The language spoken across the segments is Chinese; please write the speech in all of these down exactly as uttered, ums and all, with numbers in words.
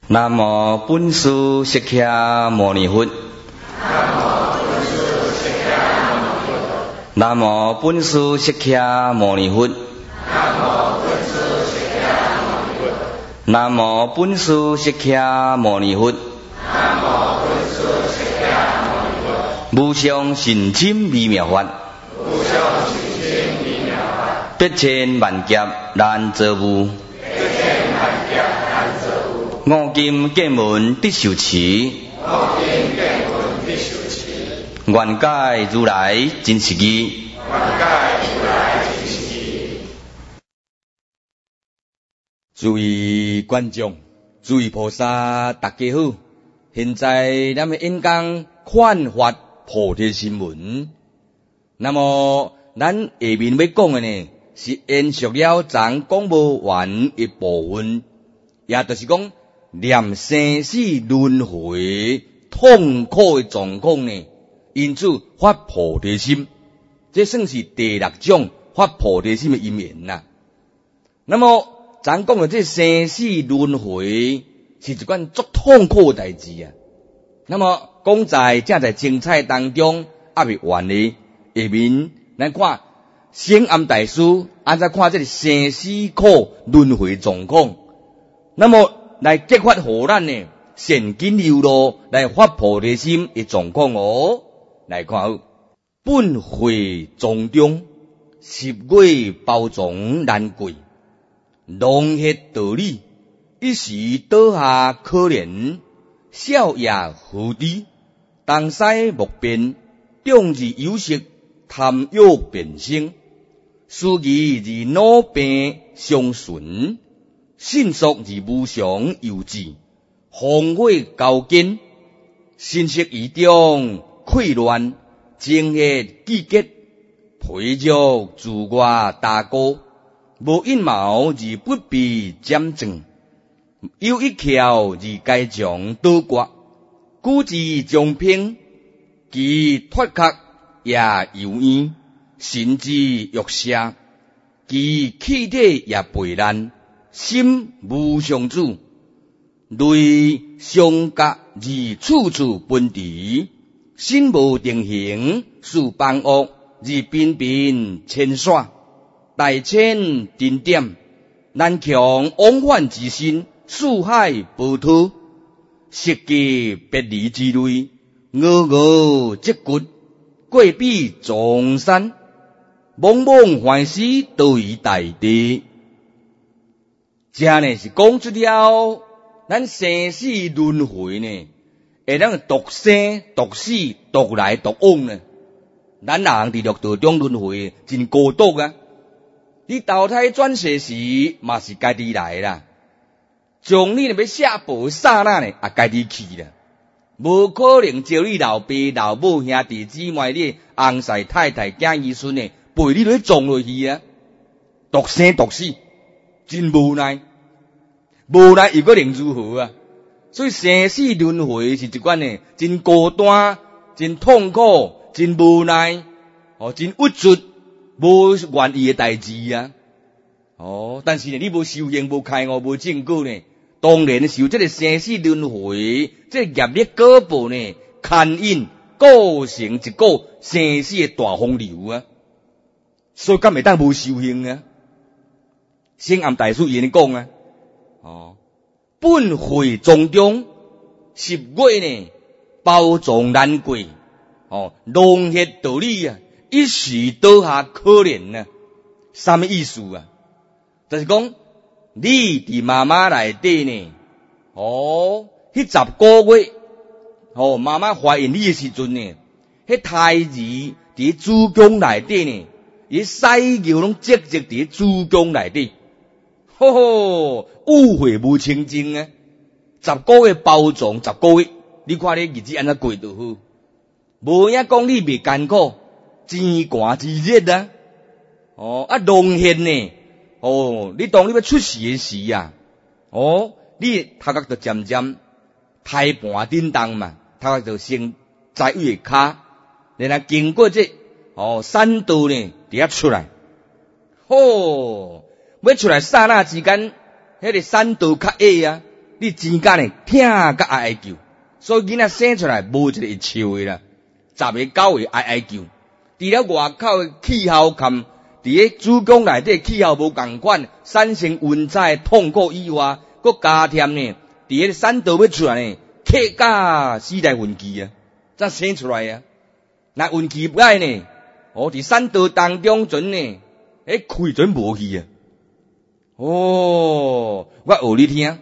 南无本师释迦牟尼佛。南无本师释迦牟尼佛。南无本师释迦牟尼佛。无上甚深微妙法，百千万劫难遭遇。五金剑门得受持，愿解如来真实义。诸位观众，诸位菩萨，大家好！现在咱们演讲劝发菩提心文。那么咱下面要讲的呢，是延续了昨讲无完一部分，也就是讲念生死轮回痛苦的状况呢，因此发菩提心，这算是第六种发菩提心的因缘呐。那么咱讲的这生死轮回是一款足痛苦的代志啊。那么讲在正在精彩当中，还未完呢。下面咱看显暗大师安怎看这个生死苦轮回状况，那么来激发互咱呢善根流露来发菩提心的状况哦。来看好，本会种中，十月包种难过，long血道理，一时倒下可怜，笑也何知？东西莫变，众日有色，贪欲变生，思疑而脑病相顺，迅速而无常有志，烽火交坚，心识异中溃乱，精血季结，培育自我大高，无阴谋而不必占正，有一窍而该将倒刮，故之将平，其脱壳也有异，心之欲舍，其气体也背烂，心无相主，类相隔而处处分离，心无定形，事帮恶而频频牵耍，大千顶点，难强往返之心，四海波涛，色界别离之类，峨峨积骨，过彼众山，茫茫幻思都于大地。这呢是讲出了咱生死轮回呢，会当独生独死独来独往呢。咱人伫六道中轮回真孤独啊！你投胎转世时嘛是家己来啦，将你若要下报刹那呢，也家己去啦。无可能招你老爸老母兄弟姊妹你翁婿太太囝儿孙呢，陪你落去撞落去啊！独生独死，真无奈，无奈又可能如何啊？所以生死轮回是一款呢，真孤单、真痛苦、真无奈、哦，真郁卒、无愿意的代志啊！哦，但是呢，你无修行、无开悟、无正果呢，当然受这个生死轮回，这个业力果报呢，牵引构成一个生死的大洪流啊！所以敢会当无修行啊？显暗大师伊讲啊，哦，本会种中，十月呢包藏难过，哦，long血道理啊，一时倒下可怜啊，什么意思啊？就是讲你伫妈妈内底呢，哦，迄十个月，哦，妈妈怀孕你的时阵呢，迄胎儿伫子宫内底呢，伊屎尿拢积积伫子宫内底，吼吼，误会无清净啊！十个月包藏十个月，你看你日子安怎过就好，无影讲你未艰苦，真寒真热啊！哦，啊，long血呢？哦，你当你要出世的时啊，哦，你头壳就渐渐胎盘震动嘛，头壳就先在位的骹，然后经过这哦산道呢，伫遐出来，哦，要出来刹那之间，迄个산道较矮啊， 你真干呢，疼甲爱爱叫，所以囡仔生出来无一个会笑的啦，十个九个爱爱叫。除了外口的气候含伫个子宫内底气候无共款，产生温差痛苦以外，佮加添呢，伫个产道要出来呢，客家四大运气啊，才生出来啊。那运气不爱呢，哦，伫产道当中阵呢，迄开阵无去啊。哦，我学你听。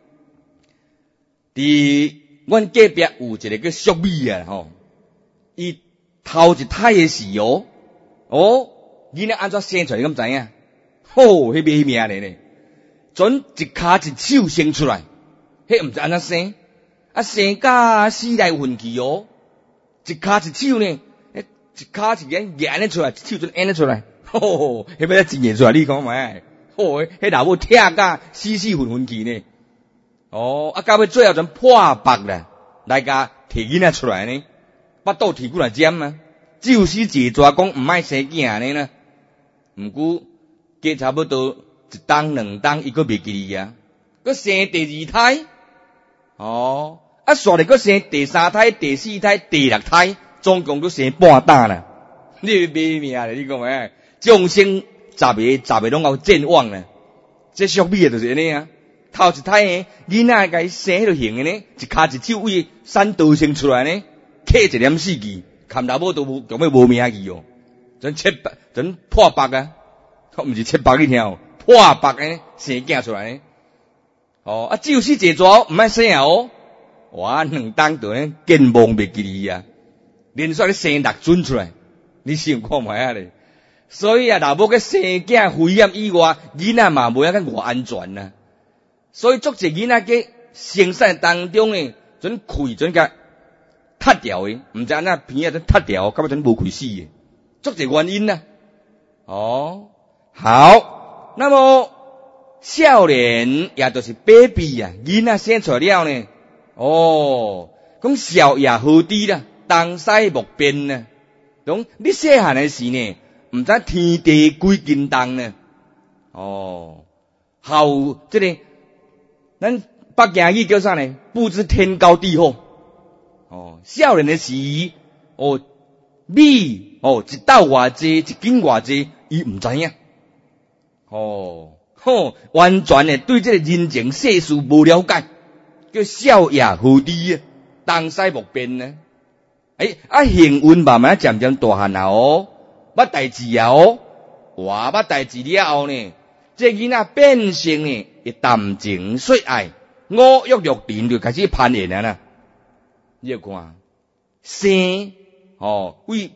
伫阮隔壁有一个叫淑美啊，吼，伊头一胎的时哦，哦，囡仔安怎生出来，你敢知影？吼，迄卖命咧呢，准一骹一手生出来，迄毋知安怎生，啊生甲死来运气哦，一骹一手呢，一骹一眼眼咧出来，一手准眼咧出来，吼，迄要真验出来，你讲卖，吼，迄老母疼甲死死混混去呢。哦，啊，到尾最后阵破腹啦，来甲摕囡仔出来呢，巴肚摕过来尖啊，只有死坐抓讲毋爱生囝呢啦，毋过过差不多一冬两冬，伊佫袂记哩啊，佫生第二胎，哦，啊，煞咧佫生第三胎、第四胎、第六胎，总共佫生半担啦，你卖命咧，你讲咩？众生十个十个拢有健忘啦，这俗美就是安尼啊。头一胎诶，囡仔甲伊生迄落形诶呢，一骹一手为产道生出来呢，客一点四季，看老母都无强要无命去哦，真切白，真破腹啊，毋是切白你听哦，破腹诶生囝出来呢，哦啊，只有死坐抓毋爱生啊哦，哇，两当就呢健忘袂记哩啊，连续咧生六尊出来，你想看卖啊咧？所以啊，老母个生囝危险以外，囡仔嘛无影较偌安全呐。所以足侪囡仔个生产当中呢，准开准甲塌掉诶，毋知安怎片啊准塌掉，根本准无开死诶，足侪原因呐。哦，好，那么少年也就是 baby 啊，囡仔生出来了呢，哦，讲少爷好啲啦，东西莫变呢。讲你细汉诶时呢，毋知天地几斤重呢？哦，后即个。咱北京语叫啥呢？不知天高地厚。哦，少年的时，哦，米哦一斗偌济，一斤偌济，伊毋知影。哦，吼，完全的对这个人情世事无了解，叫少爷好滴啊，东西莫变呢。诶、欸，啊，幸运慢慢渐渐大汉啊哦，捌代志啊哦，哇，捌代志了后呢？这囡仔变成呢，一谈情说爱，五欲六尘就开始攀岩啊啦。你要看，生哦，为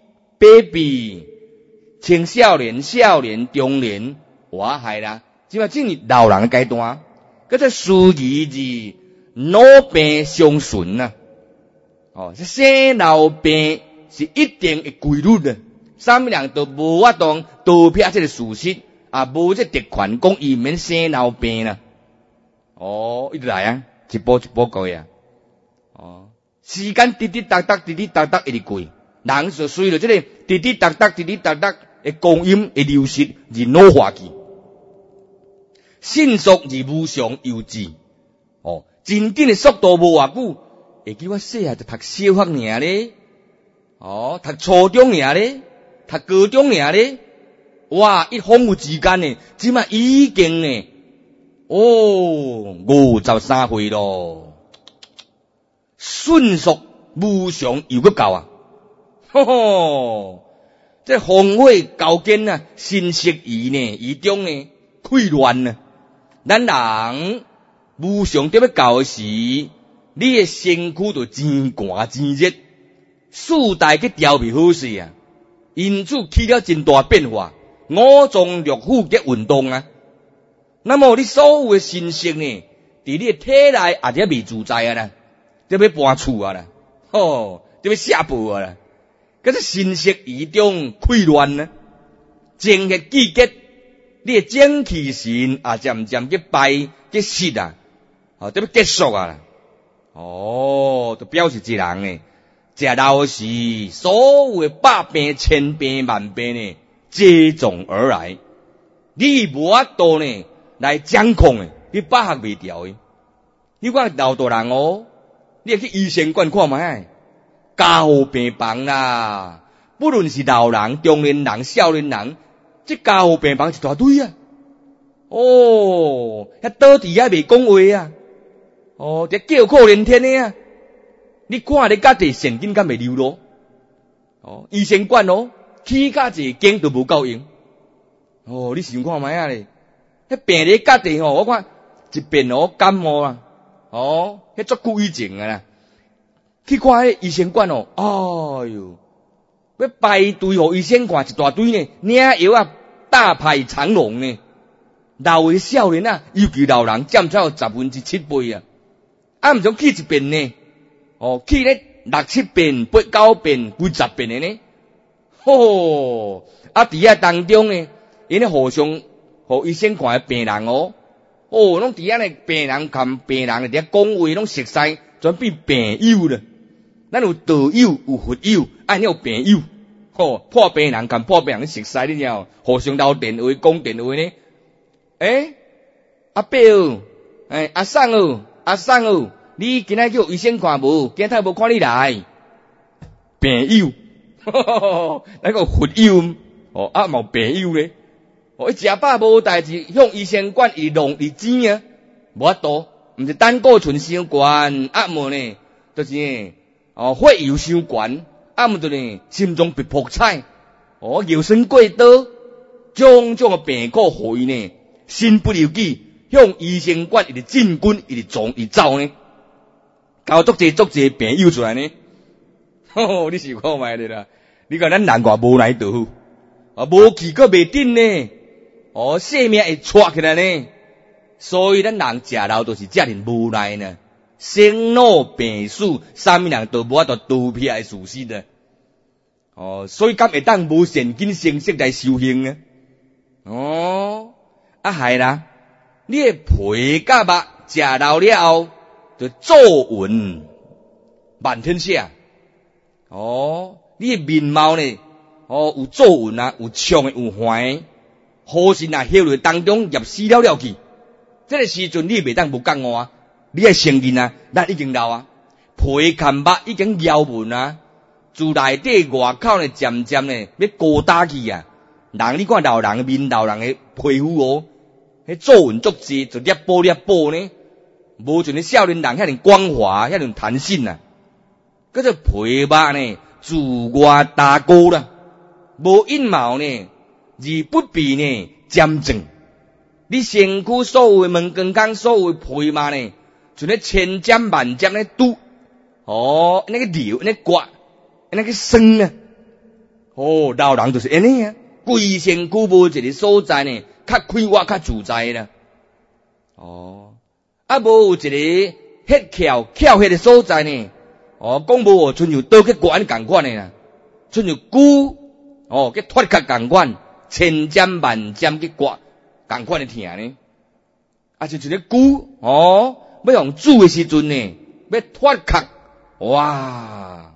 baby， 青少年、少年、中年，哇害啦，即嘛进入老人的阶段，搁再属于是老病相顺呐。哦，这生老病是一定的规律的，啥物人都无法当逃避这个事实。啊，无这特权讲伊免生老病啦。哦，一直来啊，一步一步过啊。哦，时间滴滴答答，滴滴答答一直过，人就随着这个滴滴答答、滴滴答答的光阴的流逝而老化去，迅速而无常幼稚。哦，真正的速度无偌久，会记我细汉就读小学尔咧，哦，读初中尔咧，读高中尔咧。哇！一恍惚之间呢，即嘛已经呢，哦，五十三岁咯，迅速无常又搁到啊！吼吼，这烽火交坚啊，信息仪呢，仪中呢溃乱啊！咱人无常伫要到的时，你的身躯就真寒真热，四大去调配好势啊，因此起了真大变化。五脏六腑嘅运动啊，那么你所有嘅信息呢，伫你嘅体内也就未自在啊啦，就要搬厝啊啦，吼，就要下步啊啦，嗰只信息仪中溃乱呢，精血季节，你嘅精气神啊渐渐嘅败嘅失啊，哦，就要结束啊啦，哦，就表示一人呢，食老时所有嘅百病千病万病呢。接踵而来，你无法度呢来掌控诶，你把握袂掉诶。 你看老大人哦，你去医生馆看卖，家护病房啦，不论是老人、中年人、少年人，这家护病房一大堆啊。哦，遐倒伫遐袂讲话啊。哦，这叫苦连天的啊。你看你家己现金敢袂流落？哦，医生馆哦，起价一间都无够用。哦，你想看卖啊咧？迄病咧家己吼，我看一遍哦感冒啊，哦，迄足久以前啊啦。去看迄医生馆哦，哎哟，要排队互医生看一大堆呢，领药啊大排长龙呢。老的少年啊，尤其老人占超十分之七倍啊。啊，毋想去一遍呢，哦，去咧六七遍、八九遍、几十遍的呢。吼，啊，伫遐当中呢，因咧互相互医生看的病人哦，哦，拢伫遐呢，病人含病人伫遐讲话，拢熟悉，全变病友了。咱有道友，有佛友，啊，你有病友，吼、哦，破病人含破病人熟悉，你知道？互相留电话，讲电话呢。诶，阿伯哦，诶，阿婶哦，阿婶哦，你今仔叫医生看无？今仔无看你来，病友，那个佛友，哦，啊，冇病友咧。哦，伊食饱无代志，向医生馆伊弄伊钱啊，无法度，毋是胆固醇伤悬，啊无呢，就是呢，哦，血油伤悬，啊无就呢，心脏被迫彩，哦，腰酸过刀，种种嘅病苦互伊呢。身不由己，向医生馆伊直进军，伊直撞，伊走呢，搞足济足济病友出来呢。吼，你是看卖的啦？你讲咱人外无来倒，啊，无去个袂顶呢，哦，性命会错起来呢。所以咱人食老都是遮尔无奈呢，生老病死，啥物人都无法度逃避的事实的。哦，所以敢会当无现金成色来修行呢？哦。啊，系啦！你的皮甲肉食老了后，就皱纹满天下。哦，你的面貌呢？哦，有皱纹啊，有冲的，有环的。好心啊，血泪当中入死了了去。这个时阵你袂当无讲我啊！你的承认啊，咱已经老啊，皮甲肉已经咬纹啊，自内底外口呢，渐渐呢要高打去啊。人你看老人的面，老人的皮肤哦。迄皱纹足济，就裂波裂波呢，无像你少年人遐尼光滑，遐尼弹性啊。嗰只皮肉呢，自外打高啦，无阴毛呢，而不必呢尖正。你身躯所有门根刚所有皮肉呢，就咧千尖万尖咧拄，哦，那个流，那个刮，那个酸啊。哦，老人就是安尼啊，规身躯无一个所在呢。较开活较自在啦，哦，啊无有一个迄翘翘迄个所在呢，哦，讲无哦，亲像倒去管共款的啦，亲像骨哦，去脱壳共款，千尖万尖去刮共款的疼呢，啊，就像个骨哦，要用煮的时阵呢，要脱壳，哇，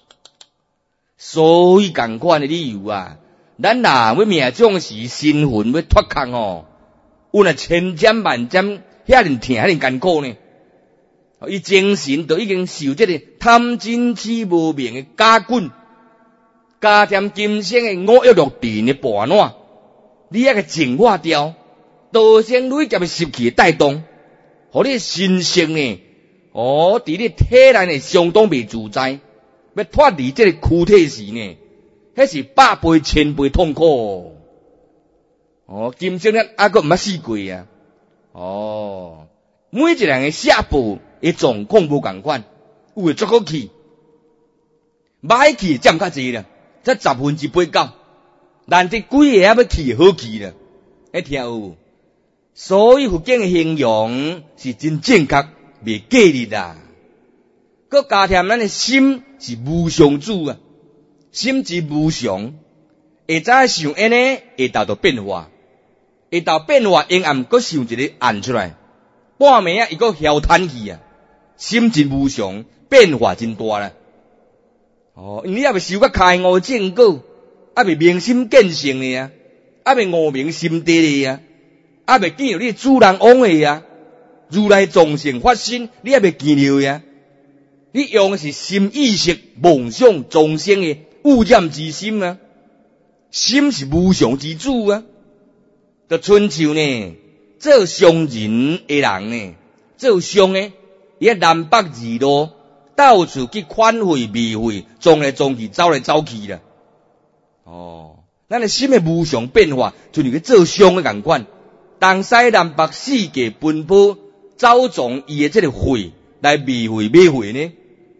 所以共款的理由啊。咱若要命中时身魂要脱壳哦，有若千尖万尖，遐尼疼，遐尼艰苦呢。伊精神都已经受这个贪嗔痴无明的加棍，加添今生的五欲六尘的伴烂，你遐个净化掉，道生累劫的习气带动，互你心性呢，哦，伫你体内呢相当袂自在，要脱离这个躯体时呢。迄是百倍千倍痛苦哦！今生咱还阁毋捌死过啊！哦，每一个人的下步的状况无共款，有诶足好去，歹去占较济啦，才十分之八九，难得几个还要去好去啦，一听有。所以佛经的形容是真正确，袂假哩啦。佮加添咱的心是无上主啊！心之无常，会知想安尼，会达到变化，会到变化，阴暗阁想一个暗出来，半暝啊，伊阁嚣叹去啊，心之无常，变化真大啦。哦，因你还未受过开悟正果，还未明心见性呢啊，还未悟明心地呢啊，还未见到你主人翁的啊， 如来众生发心，你也袂见到呀。你用的是心意识梦想众生的污染之心啊，心是无常之主啊。就春秋呢，做商人的人呢，做商的，伊喺南北二路到处去款费未费，撞来撞去，走来走去啦。哦，咱的心的无常变化，就像去做商的共款，东西南北四界奔波，走从伊的这个费来未费买费呢。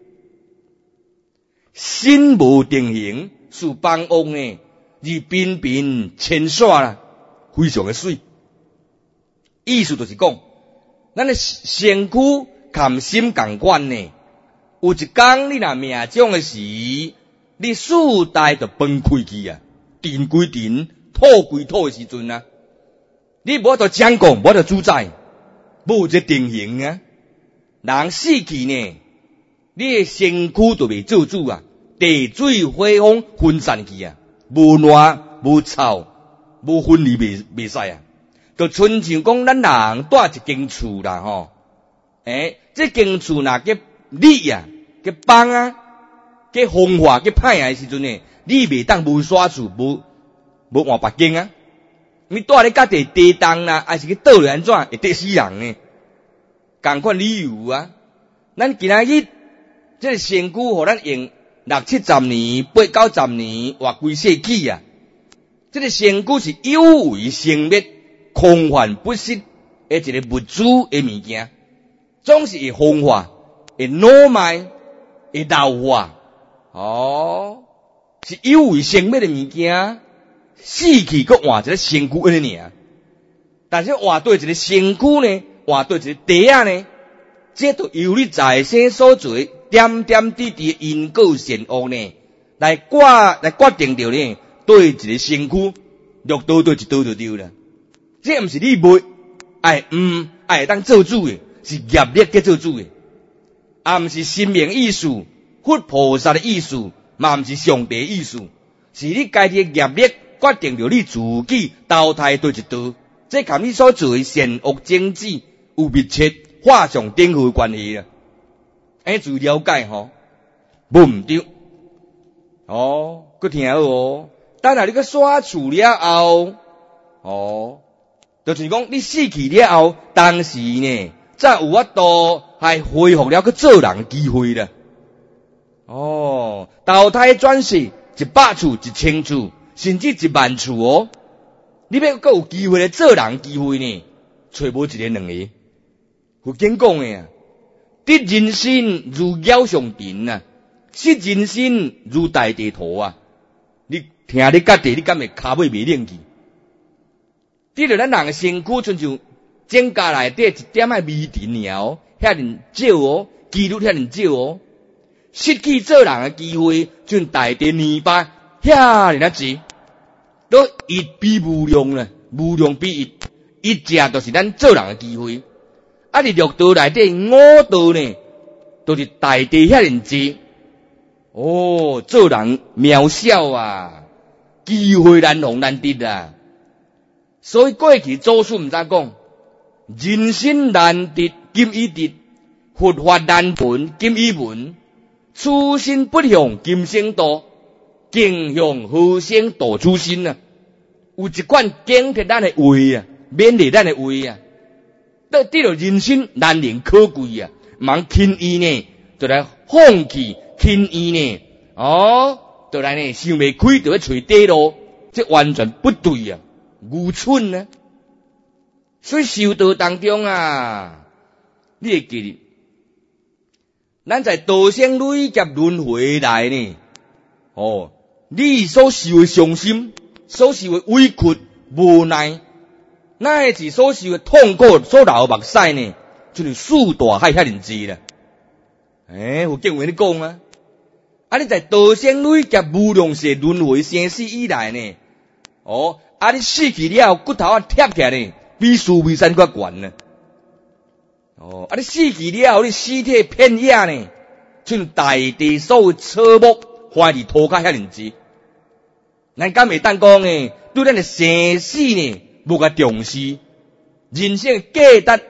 心无定形，是放翁呢，而频频牵线啦，非常的水。意思就是讲，咱的身躯含心共款呢，有一天你若命中的时，你四代就崩溃去啊，定归定，土归土的时阵啊，你无得掌控，无得主宰，无一个定型啊。人死去呢，你的身躯就袂做主啊。地水火风分散去啊，无烂无臭无分离袂袂使啊。就亲像讲咱人住一间厝啦吼，诶，这间厝若个裂啊，个崩啊，个风化个歹啊时阵呢，你袂当无刷厝无无换别间啊。你住咧家己地动啦，还是去倒来安怎会得死人呢？共款理由啊，咱今仔日这个身躯互咱用。六七十年、八九十年，或几世纪啊！这个身躯是有为生灭、空幻不实的一个物质的物件，总是会风化、会老迈、会老化。哦，是有为生灭的物件，死去佮换一个身躯安尼尔。但是换对一个身躯呢，换对一个地啊呢，这都由你在生所做。点点滴滴因果善恶呢，来决来决定着呢，对一个身躯落倒对一倒就对啦。这毋是你袂爱毋爱当做主的，是业力给做主的，也毋是神明意思、佛菩萨的意思，嘛毋是上帝的意思，是你家己的业力决定着你自己投胎对一倒。这甲你所做的善恶正知有密切画上等号的关系啦。哎，注意了解吼，无毋对。哦，佮听好哦。等下你佮刷厝了后，哦，就是讲你死去了后，当时呢，才有法度还恢复了佮做人的机会啦。哦，投胎转世一百次、一千次，甚至一万次哦。你要佮有机会来做人机会呢，找无一个两个。佛经讲的啊。得人心如鸟上尘啊，失人心如大地土啊。你听你家己，你敢会骹尾袂冷去？得着咱人的身躯，亲像井家内底一点仔微尘尔哦，遐尼少哦，几率遐尼少哦。失去做人的机会，像大地泥巴遐尼啊济，都一比无量啦，无量比一，一只就是咱做人的机会。啊！你六道内底五道呢，都是大地遐尼济。哦，做人渺小啊，机会难逢难得啊。所以过去祖师毋知讲，人生难得今已得，佛法难闻今已闻。初心不向今生度，境向后生度初心啊。有一款警惕咱的话啊，勉励咱的话啊。得得了人生难能可贵啊，茫轻易呢，就来放弃，轻易呢，哦，就来呢想袂开，就要找底路，这完全不对啊，愚蠢呢。所以修道当中啊，你会记得，咱在道生累劫轮回来呢，哦，你所受的伤心，所受的委屈、无奈。那是所受的痛苦，所流目屎呢，就像四大海遐尼济啦。诶，有经文咧讲啊，啊你在道生累劫无量世轮回生死以来呢，哦，啊你死去了骨头啊贴起来呢，比须弥山较悬呢。哦，啊你死去了，你尸体片野呢，就像大地所有草木花伫土骹遐尼济。咱敢会当讲呢，对咱的生死呢？无甲重视，人生的价值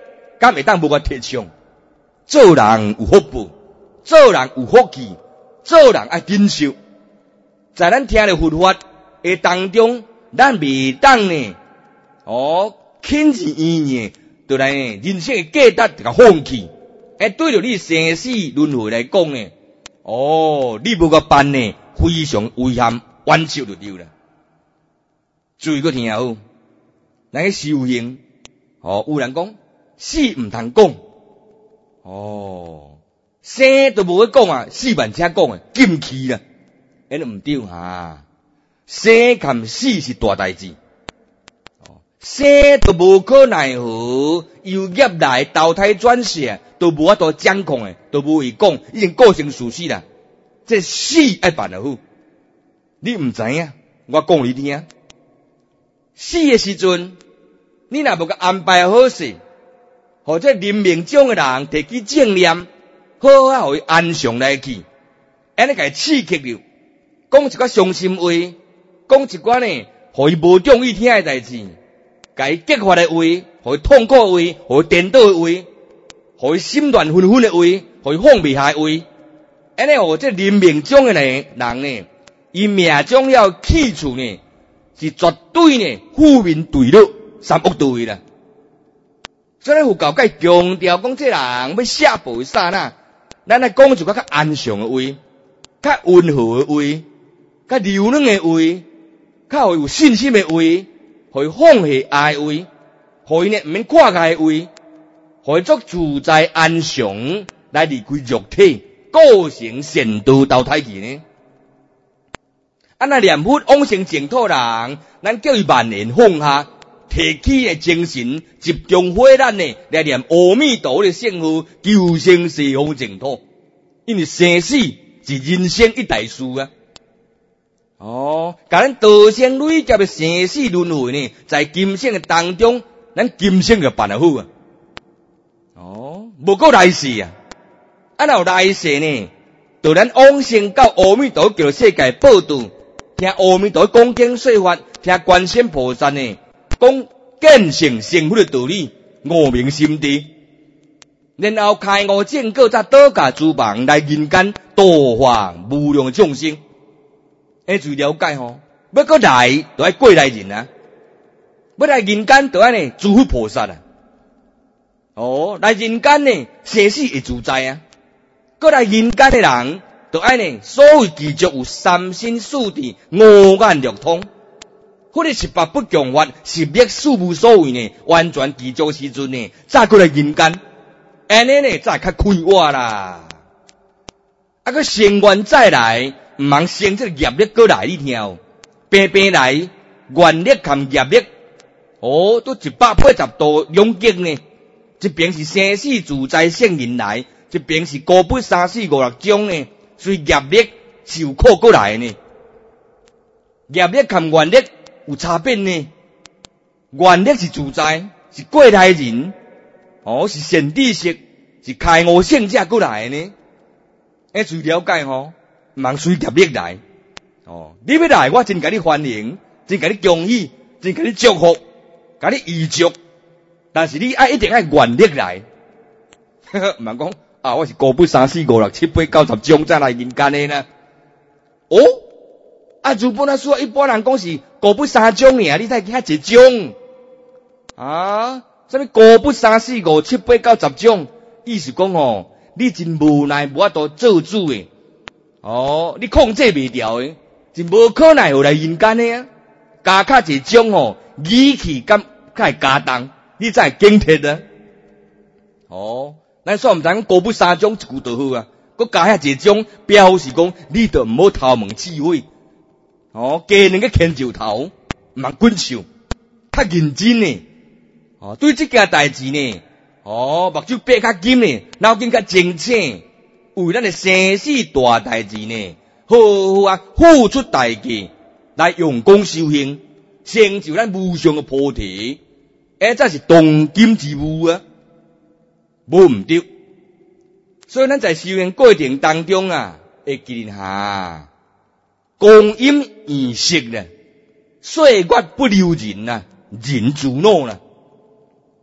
敢会当无法提倡？做人有福报，做人有福气，做人爱忍受。在咱听了佛法的当中，咱未当呢，哦，轻而易举，就来呢人生的价值就甲放弃。诶，对着你生死轮回来讲呢，哦，你无个办呢，非常危险，冤仇就对了。注意个听好，咱去修行，哦，有人讲死毋通讲，哦，生都无去讲啊，死万且讲啊，禁气啦，迄都毋对哈。生含死是大代志，哦，生都无可奈何，由业来投胎转世，都无法度掌控诶，都无会讲，已经构成事实啦。这死爱办得好，你毋知影，我讲你听。死诶时阵，你若无甲安排好势，或者临命终诶人提起正念，好好互伊安详来去，安尼甲伊刺激了，讲一寡伤心话，讲一寡呢，互伊无中意听诶代志，甲伊激发诶话，互伊痛苦诶话，互伊颠倒诶话，互伊心乱纷纷诶话，互伊放袂下诶话，安尼互这临命终诶呢人呢，伊命中要去处呢。是绝对呢，负面对立，三恶对啦。所以佛教界强调讲，这人要写报啥呐？咱来讲一个较安详的话，较温和的话，较柔软的话，较有信心的话，互伊放下爱的话，互伊呢毋免看开的话，互伊足自在安详来离开肉体，构成善道投胎去呢。啊，那念佛往生净土人，咱叫伊万年放下，提起诶精神，集中火力呢来念阿弥陀的圣号，求生西方净土。因为生死是人生一大事啊！哦，甲咱道生累劫的生死轮回呢，在今生的当中，咱今生就办得好啊！哦，无够来世啊！啊，若有来世呢，就咱往生到阿弥陀叫世界报道。听阿弥陀讲经说法，听观世音菩萨呢讲见性成佛的道理，悟明心地，然后开悟正果，再倒驾诸房来人间度化无量的众生。诶，注意了解吼，要搁来就爱过来人啊，要来人间就爱呢诸佛菩萨啊。哦，来人间呢生死会自在啊，搁来人间的人。就爱呢，所谓具足有三身四智、五眼六通，或者十八不强法、十力事无所谓呢，完全具足时阵呢，再过来人间，安尼呢，再较开活啦。啊，个生愿再来，毋通生这个业力过来，你听哦，平平来，愿力含业力，哦，都一百八十度永极呢。一边是生死自在圣人来，一边是高不三四五六种呢。所以业力是有靠过来呢，业力和愿力有差别呢。愿力是自在，是过来人，哦，是善知识，是开悟圣者过来呢。诶，注意了解吼，毋通随业力来。哦，你要来，我真甲你欢迎，真甲你恭喜，真甲你祝福，甲你预祝。但是你爱一定爱愿力来，呵呵，毋通讲。啊！我是高不三四五六七八九十种再来人间的呢。哦，啊，如本来说一般人讲是高不三种尔，你才遐一种啊？什么高不三四五七八九十种？意思讲哦，你真无奈无法度做主诶。哦，你控制袂掉诶，真无可奈何来人间的啊。加较一种哦，语气敢较会加重，你才会警惕啊。哦。咱煞毋知讲高不三种一句就好啊，佮加遐一种表示讲，你着毋好偷问智慧，哦，加两个牵石头，毋通滚手，较认真呢，哦，对这件代志呢，哦，目睭闭较紧呢，脑筋较清醒，为咱的生死大代志呢，好好啊，付出代价来用功修行，成就咱无上的菩提，诶，这是当今之务啊。无毋对，所以咱在修行过程当中啊，会记下光阴易逝啦，岁月不留人啊，人自老啦。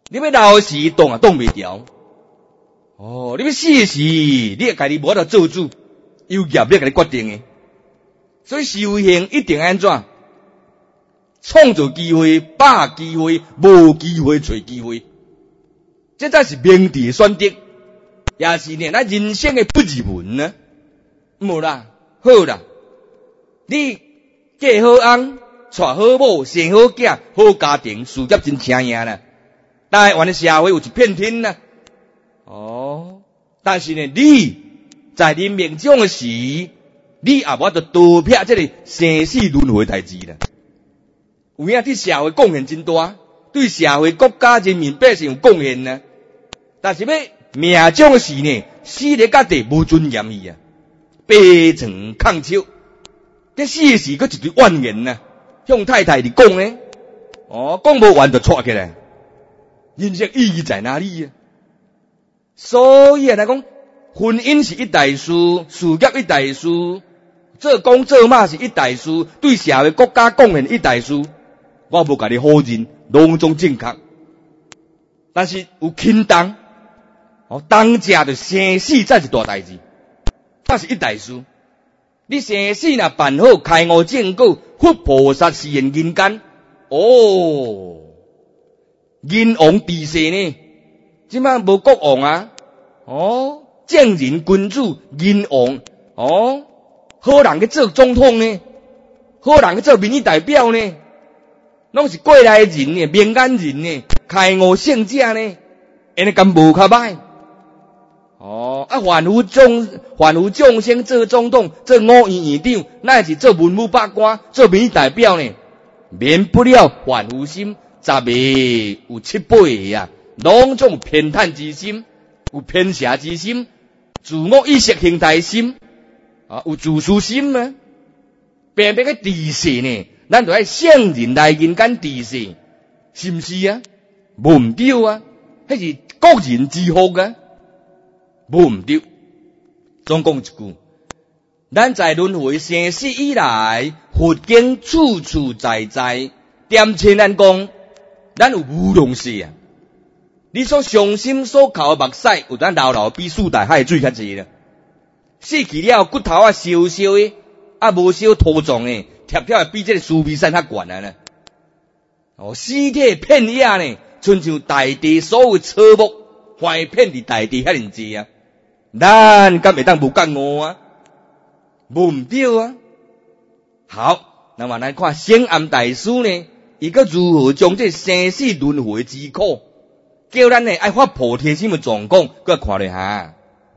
你要老时动啊动袂牢。哦，你要死时，你会家己无法度做主，有业你家己决定的。所以修行一定安怎？创造机会，把机会，无机会找机会，这才是明智的选择，也是呢咱人生的不二门呢。无啦，好啦，你嫁好翁，娶好某，生好囝，好家庭，事业真请赢啦。台湾的社会有一片天啦。哦，但是呢，你在你命中的时，你也无法度逃避这个生死轮回代志啦。有影对社会贡献真大，对社会国家人民百姓有贡献呢。但是要命中的时呢，死咧家己无尊严伊啊，悲肠抗秋。这死的时，佫一堆怨言呐，向太太伫讲呢，哦，讲无完就错起来。人生意义在哪里啊？所以啊，来讲，婚姻是一大事，事业一大事，做工做马是一大事，对社会国家贡献一大事。我无甲你否认，拢总正确。但是有轻重，哦，当家的生死才是大代志，这是一大事。你生死若办好，开悟正果，佛菩萨示现人间，哦，人王治世呢？即摆无国王啊，哦，正人君主，人王，哦，好人去做总统呢，好人去做民意代表呢。拢是过来人呢，民间人呢，开悟圣者呢，安尼敢无较歹？哦，啊，凡夫众凡夫众生做总统、做五院院长，乃是做文武百官、做民意代表呢，免不了凡夫心，十个有七八个啊，拢种偏袒之心，有偏邪之心，自我意识形态心，啊，有自私心啊，偏偏个治世呢。咱就爱圣人来人间治世，是毋是啊？无毋对啊，迄是国人之福啊，无毋对。总讲一句，咱在轮回生死以来，佛经处处在在，点称咱讲，咱有无量世啊！你所伤心所哭的目屎，有咱流流比四大海水较济啦。死去了骨头啊，烧烧的，啊无烧土葬的。贴贴比这个须弥山较悬啊呢！哦，尸体片野呢，亲像大地所有草木，坏片伫大地遐尼济啊！咱敢会当无觉悟啊？无毋对啊！好，那么来看圣严大师呢，伊个如何将这生死轮回之苦，叫咱呢爱发菩提心的状况，搁看咧下。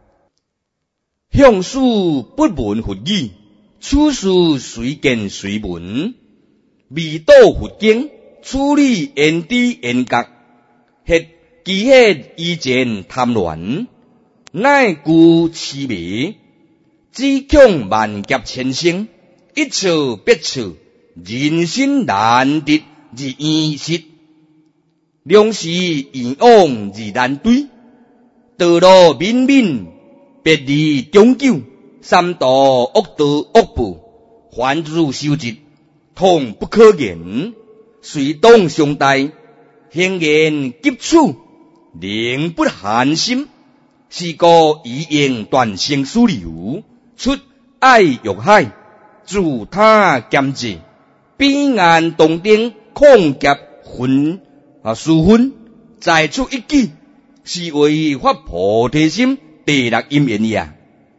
向事不闻佛语。处事随见随闻，未道佛经，处理言知言觉，迄其迄以前贪恋，乃故痴迷，只恐万劫千生，一错别错，人生难得而厌失，良时遗忘而难对，道路冥冥，别离终久。三道恶道恶报，凡诸修集，痛不可言。随当相待，行言急处，令不寒心。是个以应断生死流，出爱欲海，自他兼济。彼岸洞顶空劫分啊，殊分再出一句，是为发菩提心第六因缘呀。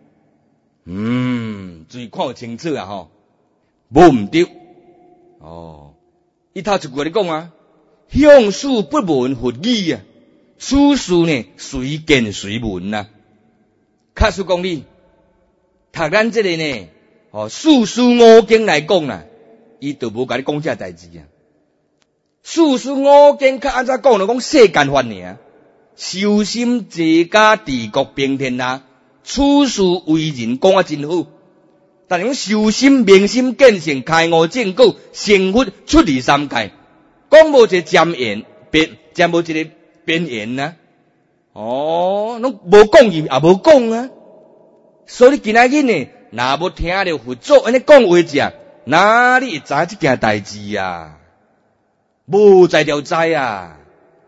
嗯，注意看有清楚啊吼，无毋对哦。伊头一句咧讲啊，向事不闻佛语啊，处事呢随见随闻啊。假使讲你读咱这个呢，哦，四书五经来讲啦，伊就无甲你讲这代志啊。四书五经较安怎讲？就讲世间法尔，修心济家治国平天下。处事为人讲啊真好，但是讲修心明心见性开悟正果成佛出离三界，讲无一个尖言边，兼无一个边言啊。哦，拢无讲伊也无讲啊。所以今仔日呢，若无听到佛祖安尼讲话者，哪里会知这件代志啊？无才了知啊！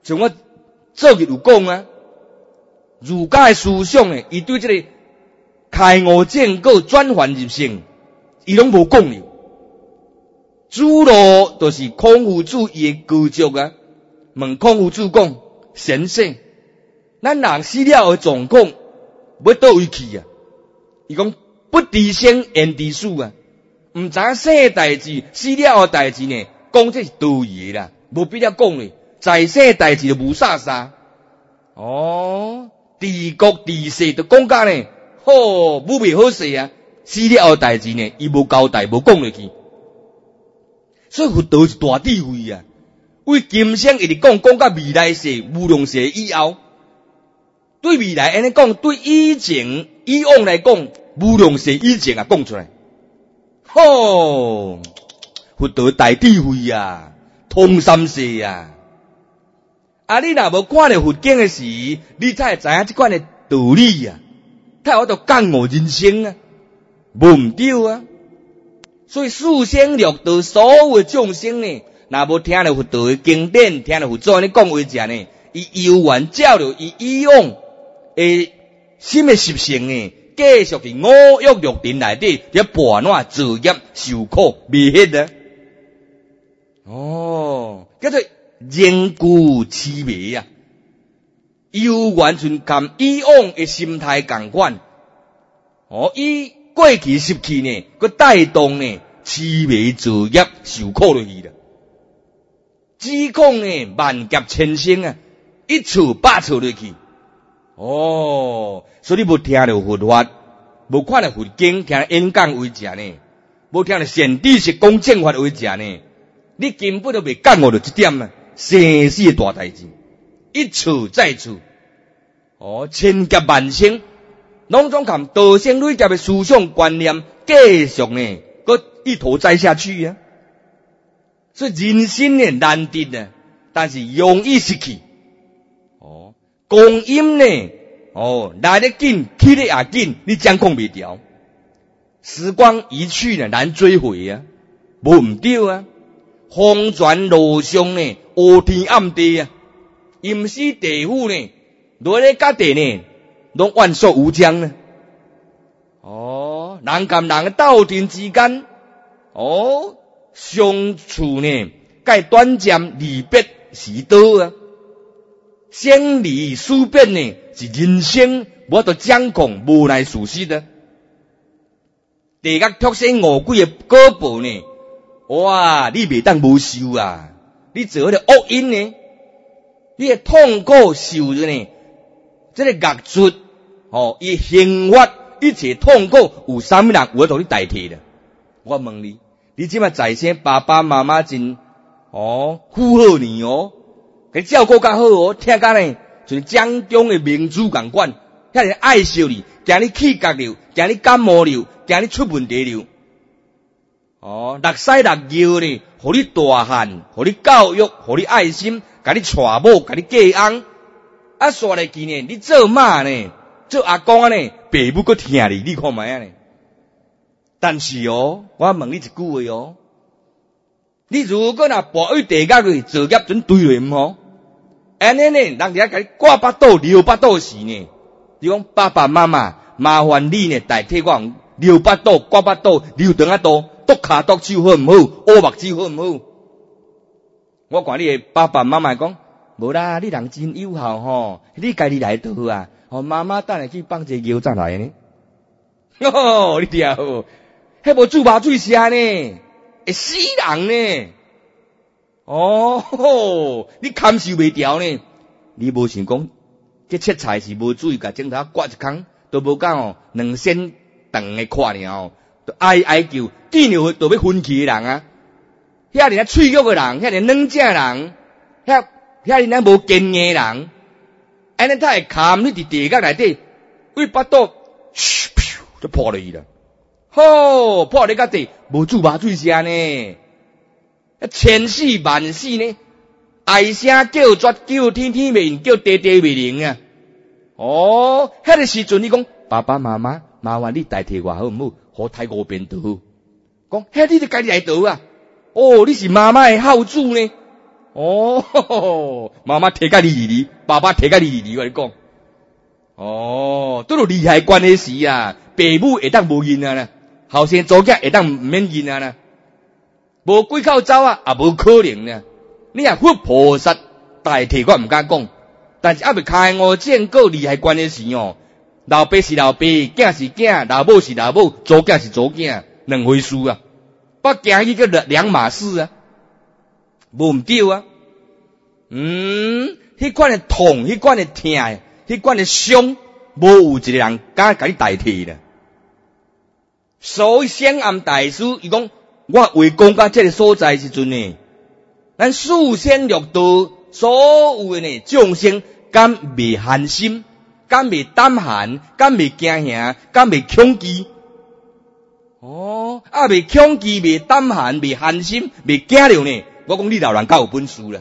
像我昨日有讲啊，儒家的思想诶，伊对这个开悟正果转换入性，伊拢无讲了。主路就是孔夫子伊诶居足啊，问孔夫子讲：先生，咱人死了的状况要倒位去啊？伊讲不知生焉知死啊，毋知影生代志、死了的代志呢，讲这是道义的啦，无必要讲咧。在生代志就无啥啥。哦，治国治世就讲甲呢，好不袂好势啊，死了的代志呢，伊无交代，无讲落去。所以佛道是大智慧啊！为今生一直讲讲到未来世、无量世以后，对未来安尼讲，对以前、以往来讲，无量世以前啊讲出来，吼！佛道大智慧啊，通三世啊！啊，你若无看到佛经的时，你才会知影这款的道理啊，才有法度感悟人生啊，无毋对啊！所以四生六道所有的众生呢，若无听到佛道的经典，听到佛祖安尼讲话者呢，伊悠然照着伊以往诶心的习性呢，继续伫五欲六尘内底，伫跋烂造业受苦未hết啊！哦，叫做人固痴迷啊，又完全跟以往的心态共款。哦，以过去失去呢，佮带动呢痴迷造业受苦落去了。只恐呢万劫千生啊，一处百处落去。哦，所以你无听到佛法，无看到佛经，听到演讲为者呢，无听到善知识讲正法为者呢，你根本都未感悟到这点啊！生死的大代志，一处再处，哦，千劫万生，拢总含道生累劫的思想观念，继续呢，佮一头栽下去啊！所以人生呢难得啊，但是容易失去。哦，光阴呢，哦，来得紧，去得也紧，你掌控袂牢。时光一去呢，难追回啊，无毋对啊。风泉路上呢，乌天暗地啊，阴司地府呢，落咧各地呢，拢万寿无疆呢。哦，人甲人嘅斗阵之间，哦，相处呢，介短暂离别时多啊，生离死别呢，是人生无得掌控无奈事实啊。地狱托生恶鬼嘅果报呢？哇！你袂当无受啊！你做迄个恶因呢？你嘅痛苦受着呢？这个恶术哦，伊刑罚一切痛苦，有啥物人有法度你代替的？我问你，你即摆在生爸爸妈妈真哦护好你哦，给照顾较好哦，听甲呢像掌中的明珠共款，遐尼爱惜你，惊你气角流，惊你感冒流，惊你出问题流。哦，六屎六尿呢，互你大汉，互你教育，互你爱心，甲你娶某，甲你嫁翁，啊，煞来去呢，你做妈呢，做阿公啊呢，爸母佫疼你，你看卖啊呢。但是哦，我问你一句话哦，你如果若跋去地狱去造业准对落毋好，安尼呢，人家甲你挂巴肚、流巴肚时呢，你讲爸爸妈妈，麻烦你呢代替我流巴肚、挂巴肚、流肠啊肚。剁骹剁手好毋好？乌目睭好毋好？我看你的爸爸妈妈讲，无啦，你人真友好吼，你家己来倒啊？哦，妈妈等下去放一个牛再来呢。哦，你听好，迄无煮肉水食呢，会死人呢。哦，吼你堪受袂牢呢。你无想讲，这切菜是无注意，甲镜头刮一空，都无讲哦，两仙长的看尔哦。哀哀叫，见着都要分气的人啊！遐尔脆弱的人，遐尔软正人，遐遐尔无坚硬的人，安尼他会砍你伫地狱内底，为巴肚咻咻就破落去了。吼，破你个地，无煮肉水食呢，千死万死呢，哀声叫绝，叫天天袂应，叫地地袂灵啊！哦，迄个时阵你讲爸爸妈妈，麻烦你代替我好毋好？好太五遍倒，讲，遐你就家己来倒啊！哦，你是妈妈的孝子呢？ 哦，妈妈提甲你二二，爸爸提甲你二二，我跟你讲。哦，都有利害关系时啊，爸母会当无认啊啦，后生祖囝会当唔免认啊啦，无几口走啊，也无可能呢。你啊佛菩萨代替我唔敢讲，但是还未开悟见过利害关系时哦，老爸是老爸，囝是囝，老母是老母，祖囝是祖囝，两回事啊，不行去个两码事啊，无唔对啊。嗯，迄款的痛，迄款的痛，迄款的伤，无有一个人敢甲你代替啦。所以显暗大师伊讲，我为讲到这个所在时阵呢，咱四仙六道所有的呢众生，敢未寒心，敢未胆寒，敢未惊吓，敢未恐惧。哦，啊未恐惧，未胆寒，未寒心，未惊了呢。我讲你老人较有本事啦。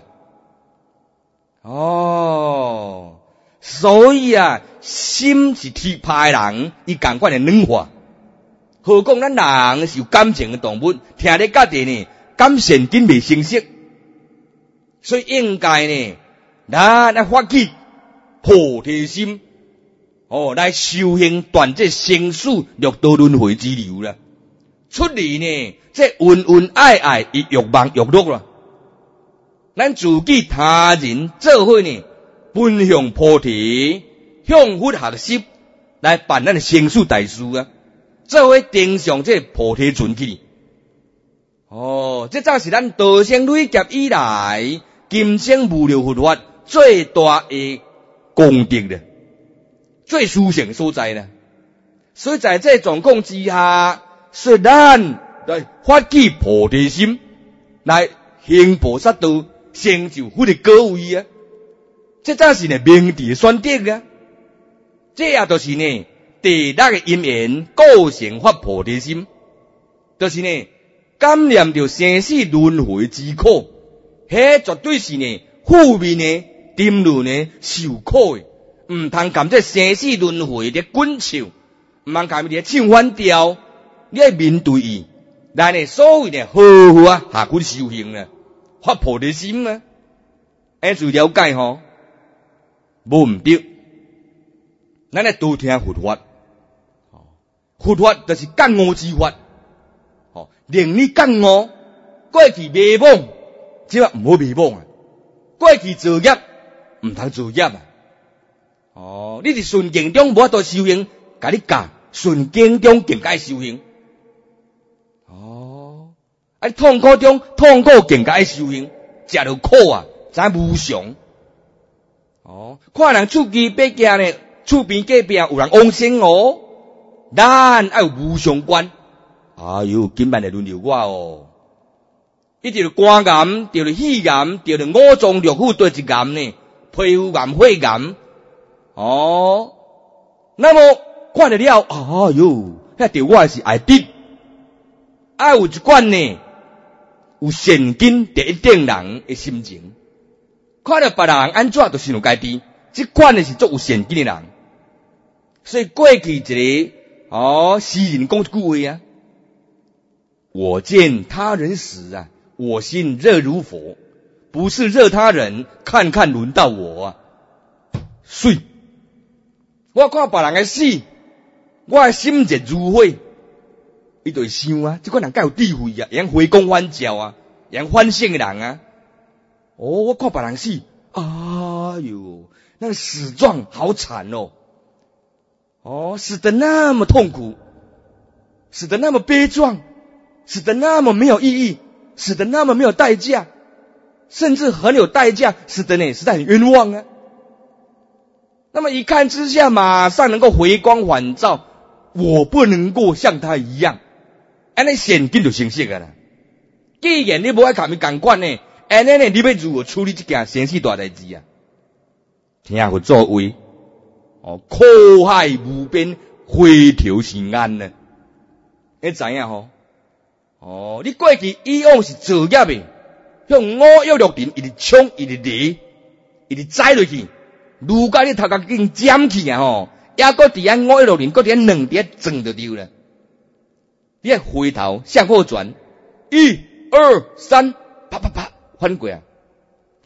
哦，所以啊，心是铁派的人，伊共款的软化。何况咱人是有感情的动物，听咧家己呢，感神经未成熟，所以应该呢，咱来发起菩提心，哦，来修行断这生死六道轮回之流啦，出离呢，这恩恩爱爱与欲望欲乐啦。咱自己他人做伙呢，奔向菩提，向佛学习，来办咱的生死大事啊！做伙登上这菩提船去。哦，这才是咱道生累劫以来，今生无量佛法最大的功德了，最殊胜所在了。所以在这状况之下，是咱来发起菩提心，来行菩萨道。成就佛的果位啊！这才是呢明智的选择啊！这也就是呢第六个因缘构成发菩提心，就是呢感念着生死轮回之苦，迄绝对是呢负面呢、沉沦呢、受苦的，唔通含这生死轮回的滚笑，唔通含这唱反调，你要面对伊，来呢所谓呢好好啊下去修行呢。发菩提心啊，按住了解吼，无唔对。咱来多听佛法，佛法就是觉悟之法，哦，令你觉悟。过去迷惘，即话唔好迷惘啊。过去造业，唔通造业啊。哦，你伫顺境中无法度修行，甲你教顺境中更该修行。啊！痛苦中痛苦更加爱修行，食到苦啊，才无常。哦，看人厝边八家呢，厝边隔壁有人往生哦，咱爱有无常观。哎哟，今晚来轮流我哦，一直肝癌，得了肺癌，得了五脏六腑对一癌呢，皮肤癌、血癌。哦，那么看得了，哎哟，那对我是爱得，爱有一罐呢。有现金第一等人的心情，看到别人安怎都想到家己，这款的是做有现金的人。所以过去一个哦，诗人讲一句话啊：我见他人死啊，我心热如火，不是热他人，看看轮到我啊。所以我看别人的死，我的心热如火。伊就会想啊，这款人介有智慧啊，会晓回光返照啊，会晓反省的人啊。哦，我看别人死，哎哟，那个死状好惨哦。哦，死得那么痛苦，死得那么悲壮，死得那么没有意义，死得那么没有代价，甚至很有代价，死得呢实在很冤枉啊。那么一看之下，马上能够回光返照，我不能够像他一样。安尼现金就成熟啊啦！既然你无爱甲伊共款呢，安尼呢，你要如何处理这件生死大代志啊？听佛作为，哦，苦海无边，回头是岸呢。你知影吼？哦，你过去以往是造业的，向五欲六尘一直冲，一直离，一直栽落去，如果你头壳已经尖去啊吼，也搁伫安五欲六尘，搁伫安两伫撞就对了。你要回头向后转，一二三，啪啪啪，翻过啊！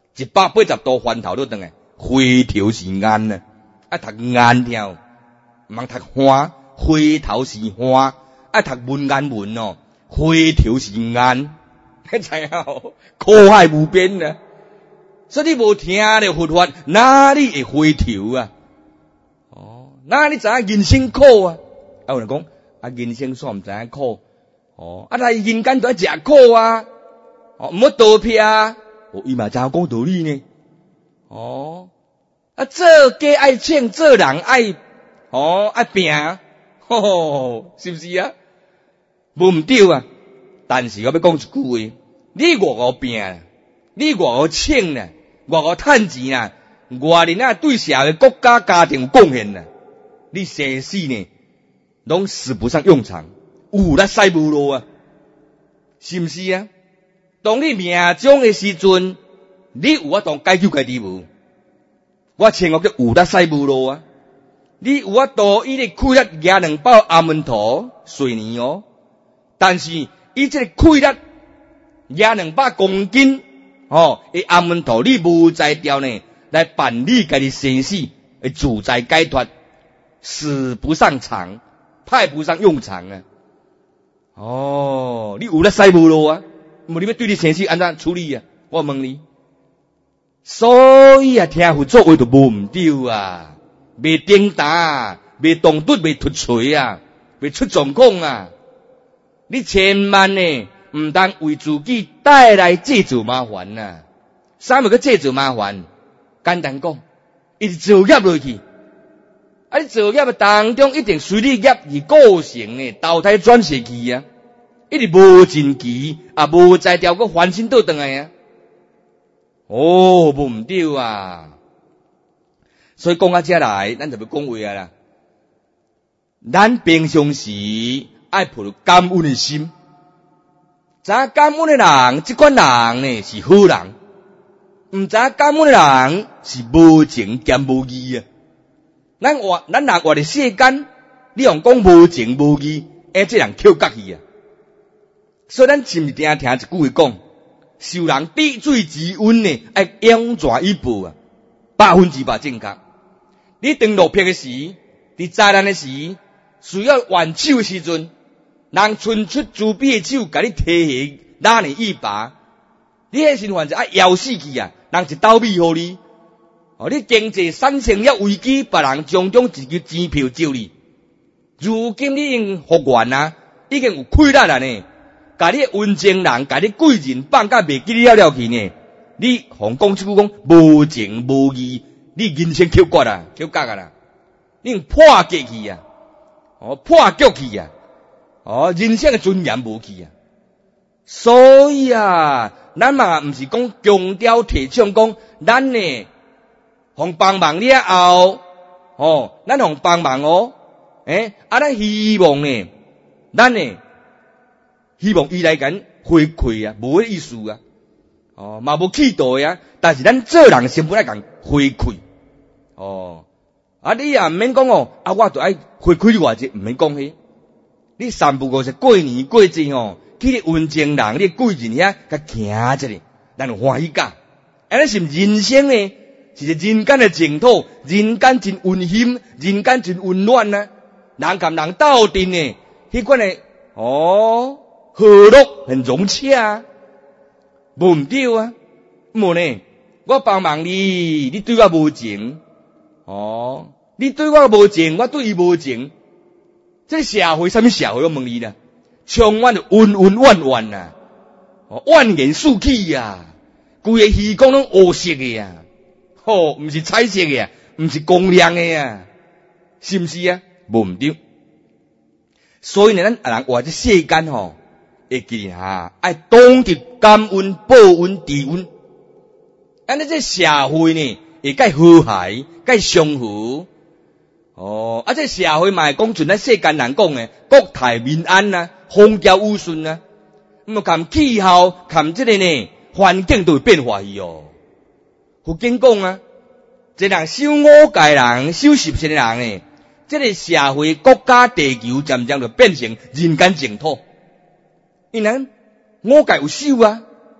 一百八十度翻头都转来，回头是岸啊，爱读岸条，唔通读花，回头是花，爱读文言文哦，回头是岸，你知影哦？苦海无边啊！所以你无听着佛法，哪里会回头啊？哦，哪里知影人生苦啊？啊，有人讲啊，人生煞唔知影苦，哦，啊，来人间都要食苦啊，哦，唔好倒撇啊，哦，伊嘛真讲道理呢，哦，啊，做家爱请，做人爱，哦，爱拼，吼吼，是不是啊？无唔对啊，但是我要讲一句话，你外个拼，你外个请呢？外个趁钱啦，外人啊对社会、国家、家庭有贡献啦，你生死呢，拢使不上用场，有力使无路啊，是毋是啊？当你命中的时阵，你有法当解救家己无？我称我叫有力使无路啊！你有法度伊个开力廿两包阿门陀水泥哦，但是伊这个开力廿两百公斤。哦，伊阿门陀你无才调呢，来办理家己生死，会自在解脱，使不上场，派不上用场啊！哦，你有咧使无路啊？无你要对你生死安怎处理啊？我问你，所以啊，听佛作为就无唔对啊，未顶打，未动突，未突锤啊，未出状况啊！你千万呢？唔当为自己带来制造麻烦呐、啊！啥物个制造麻烦？简单讲，一直造业落去，啊！你造业当中一定随你业而构成的投胎转世去啊！一直无尽期，啊无才调个翻身倒转来啊！哦，无唔对啊！所以讲到这来，咱就要讲话啊啦。咱平常时爱抱感恩的心。知感恩的人，这款人呢是好人；唔知感恩的人是无情兼无义啊。咱活，咱人活伫世间，你用讲无情无义，哎，这人扣角去啊。所以咱是毋是定听一句话讲，受人滴水之恩呢，爱仰全以报啊，百分之百正确。你当落魄的时，伫灾难的时，需要援手的时阵。人伸出慈悲的手，甲你提起拉你一把，你迄时阵就爱枵死去啊！人一斗米互你，哦，你经济产生了危机，别人种种一支钱票招你。如今你已经复原啊，已经有开力啦呢，甲你温情人，甲你贵人放甲袂记你了了去呢。你互讲即句讲无情无义，你人生扣决啊，扣角啊啦，你破格去啊，哦，破局去啊。哦，人生的尊严无去啊，所以啊，咱嘛毋是讲强调提倡讲，咱呢，互帮忙了后，哦，咱互帮忙哦，诶，啊，咱希望呢，咱呢，希望伊来紧回馈啊，无迄意思啊，哦，嘛无企图呀，但是咱做人先本来讲回馈，哦，啊，你也毋免讲哦，啊，我著爱回馈你偌济，毋免讲迄。你三不五时过年过节吼，去你温情人，你贵人遐甲行一下，咱欢喜甲。安尼是人生呢，是人间的净土，人间真温馨，人间真温暖啊。人甲人斗阵呢，迄款的哦，和乐很融洽，无唔对啊。无呢，我帮忙你，你对我无情，哦，你对我无情，我对伊无情。这社会什么社会？我问你啦，充满着恩恩怨怨啊，哦，怨言四起啊，规个虚空拢黑色的啊，吼，毋是彩色的啊，毋是光亮的啊，是毋是啊？无毋对。所以呢，咱人活在世间吼，会记下爱懂得感恩、报恩、知恩。安尼这社会呢，会介和谐、介相和。哦，啊！这社会嘛，讲像咱世间人讲诶，国泰民安啊，风调雨顺啊。咁啊，含气候，含这个呢，环境都会变化去哦。佛经讲啊，这人修五戒人，修十善的人呢，这个社会、国家、地球渐渐就变成人间净土。因为五戒有修啊，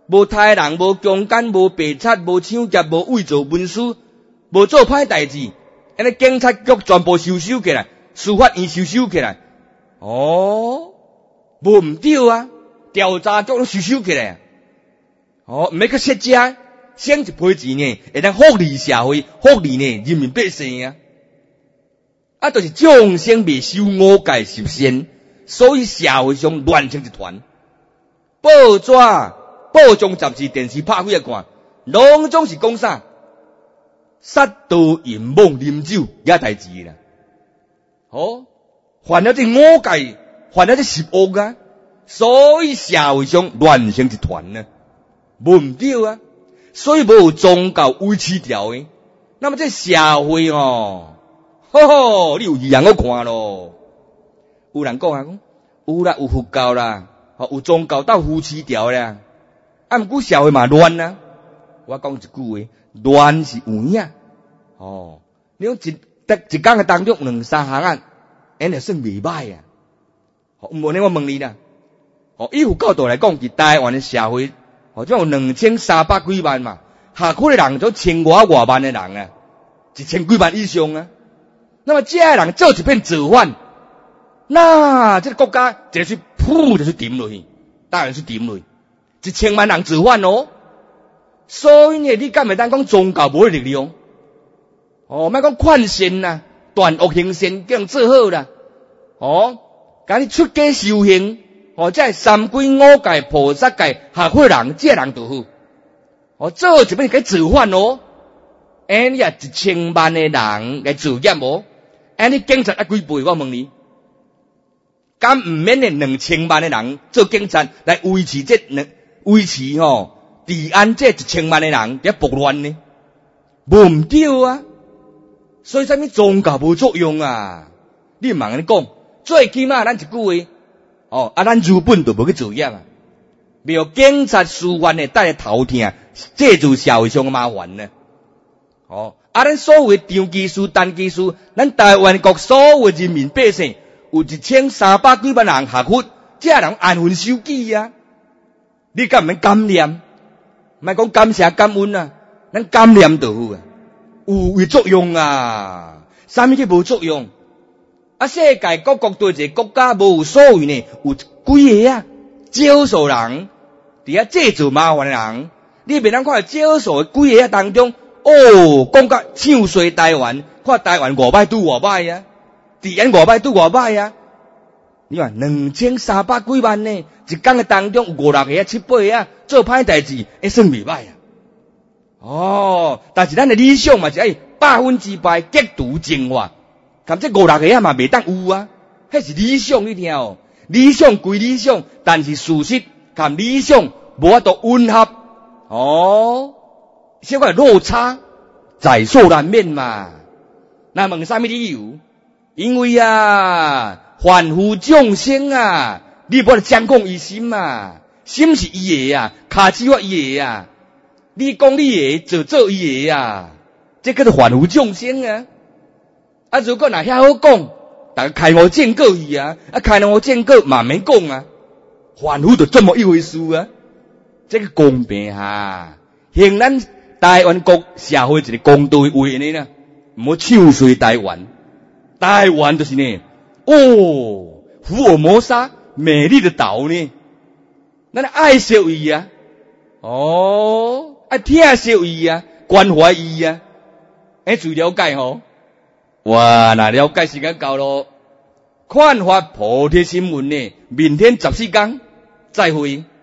无杀人，无强奸，无白贼，无抢劫，无伪造文书，无做歹代志，安尼警察局全部收收起来，司法院收收起来。哦，无毋对啊，调查局都收收起来。哦，毋免去设假，省一批钱呢，会当福利社会，福利呢人民百姓啊。啊，就是众生未修五戒十善，所以社会上乱成一团。报纸、报章杂志、电视拍开来看，拢总是讲啥？杀盗淫妄啉酒也代志啦。哦，犯了这五戒，犯了这十恶啊，所以社会上乱成一团呢，无毋对啊。所以无有宗教维持条的，那么这社会哦，吼吼，你有异样我看咯。有人讲啊，讲有啦，有佛教啦，吼，有宗教斗扶持条啦，啊，毋过社会嘛乱啊。我讲一句话，乱是有影。哦，你讲一得一工嘅当中两三项啊，安尼算袂歹啊。好，无呢我问你啦，哦，以佛教徒来讲，伫台湾嘅社会，哦，即有两千三百几万嘛，下课嘅人都千外外万嘅人啊，一千几万以上啊。那么这些人做一片造反，那这个国家就是噗就是沉落去，当然是沉落去，一千万人造反哦。所以呢，你敢会当讲宗教无力量？哦，莫讲劝善啦，断恶行善，叫人做好啦。哦，甲你出家修行，哦，这三规五戒、菩萨戒，下课人，这人就好。哦，做一片个造反哦，安尼啊一千万的人来造业无？安尼警察啊几倍？我问你，敢毋免的两千万的人做警察来维持这维持吼治安这一千万的人在暴乱呢？无毋对啊！所以啥物宗教无作用啊？你茫安尼讲，最起码咱一句话，哦啊，咱日本就无去做业啊，没有警察司法呢带来头疼，这就社会上的麻烦呢。哦，啊，咱所谓长技师、单技师，咱台湾国所有人民百姓有一千三百几万人学佛，这人安分守己啊！你敢毋免感念？莫讲感谢感恩啊，咱感念就好啊。有有作用啊，啥物叫无作用？啊，世界各国对一个国家无有所谓呢，有几个啊，少数人伫遐制造麻烦的人，你袂当看少数的几个啊当中，哦，讲甲唱衰台湾，看台湾偌歹拄偌歹啊，治安偌歹拄偌歹啊。你看两千三百几万呢，一工的当中有五六个啊、七八个啊做歹代志，会算袂歹啊。哦，但是咱的理想嘛是爱百分之百极度净化，咁这五六个啊嘛袂当有啊，迄是理想你听哦，理想归理想，但是事实跟理想无法度吻合，哦，小可落差在所难免嘛。那问啥物理由？因为啊，凡夫众生啊，你无法掌控伊心啊，心是伊的啊，骹子我伊的啊。你讲你的，就做伊的啊，这叫做凡夫众生啊。啊，如果若遐好讲，大家开悟见过伊啊，啊开悟见过嘛免讲啊，凡夫就这么一回事啊。这个公平哈，现咱台湾国社会一个公道的话呢啦，唔好唱衰台湾。台湾就是呢，哦，福尔摩沙美丽的岛呢，咱爱惜伊啊，哦。啊，疼惜伊啊，关怀伊啊，哎，最了解吼。哇，那了解时间到咯。看法菩提新闻呢，明天十四天再会。